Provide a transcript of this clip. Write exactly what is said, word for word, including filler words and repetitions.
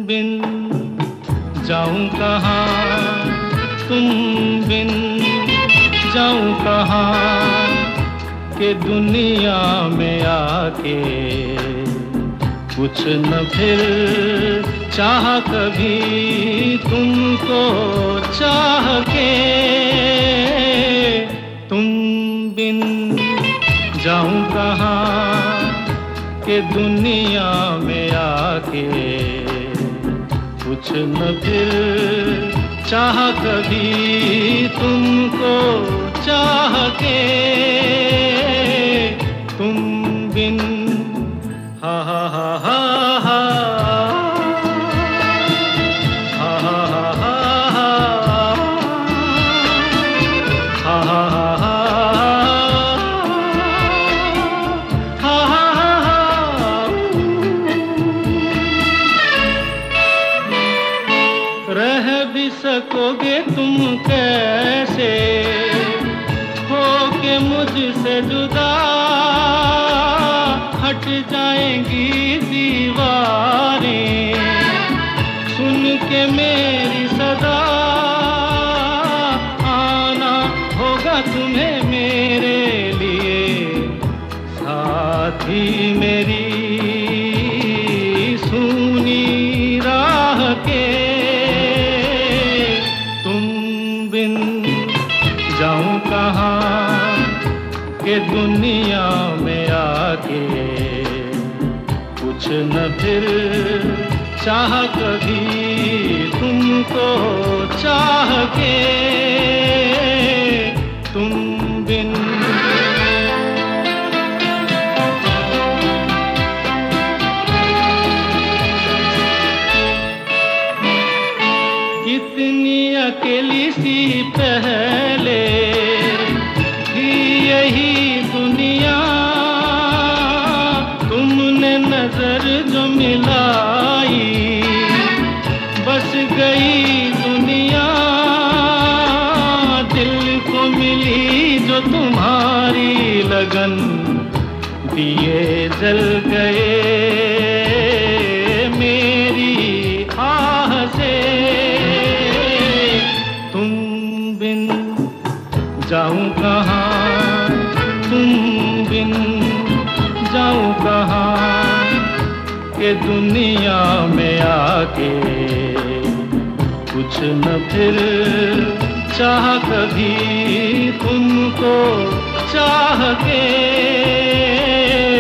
बिन जाऊं कहाँ, तुम बिन जाऊं कहाँ, के दुनिया में आके कुछ न फिर चाह कभी तुमको चाह के। तुम बिन जाऊं कहाँ, के दुनिया में आके कुछ न फिर चाह कभी तुमको चाह के। तुम बिन हा हा हा हा हा हा हा हा हा हा हा रह भी सकोगे तुम कैसे हो के मुझसे जुदा, हट जाएंगी दीवारें सुन के मेरी सदा। आना होगा तुम्हें मेरे लिए साथी मेरी सुनी राह के। जाऊं कहाँ, के दुनिया में आके कुछ न फिर चाह कभी तुमको चाह के। तुम बिन कितनी अकेली सी पहले थी यही दुनिया, तुमने नजर जो मिलाई बस गई दुनिया। दिल को मिली जो तुम्हारी लगन, दिए जल गए मेरी आह से। तुम बिन जाऊं कहाँ, तुम बिन जाऊं कहाँ, के दुनिया में आके कुछ न फिर चाह कभी तुमको चाह के।